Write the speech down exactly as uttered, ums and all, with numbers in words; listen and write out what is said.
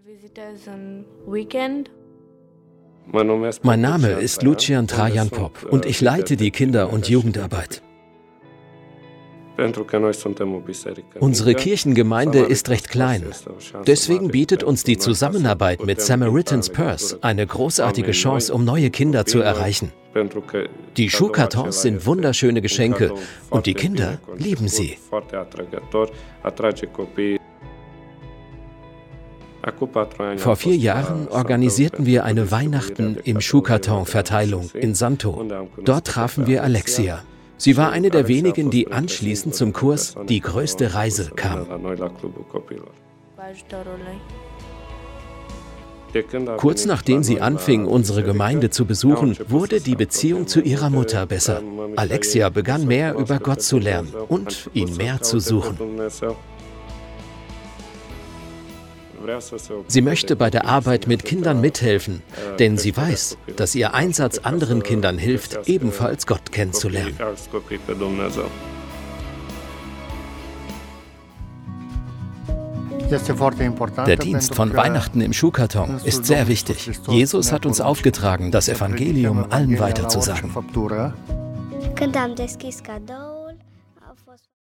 Mein Name ist Lucian Trajan Pop und ich leite die Kinder- und Jugendarbeit. Unsere Kirchengemeinde ist recht klein. Deswegen bietet uns die Zusammenarbeit mit Samaritan's Purse eine großartige Chance, um neue Kinder zu erreichen. Die Schuhkartons sind wunderschöne Geschenke und die Kinder lieben sie. Vor vier Jahren organisierten wir eine Weihnachten im Schuhkarton-Verteilung in Santo. Dort trafen wir Alexia. Sie war eine der wenigen, die anschließend zum Kurs Die größte Reise kam. Kurz nachdem sie anfing, unsere Gemeinde zu besuchen, wurde die Beziehung zu ihrer Mutter besser. Alexia begann mehr über Gott zu lernen und ihn mehr zu suchen. Sie möchte bei der Arbeit mit Kindern mithelfen, denn sie weiß, dass ihr Einsatz anderen Kindern hilft, ebenfalls Gott kennenzulernen. Der Dienst von Weihnachten im Schuhkarton ist sehr wichtig. Jesus hat uns aufgetragen, das Evangelium allen weiterzusagen.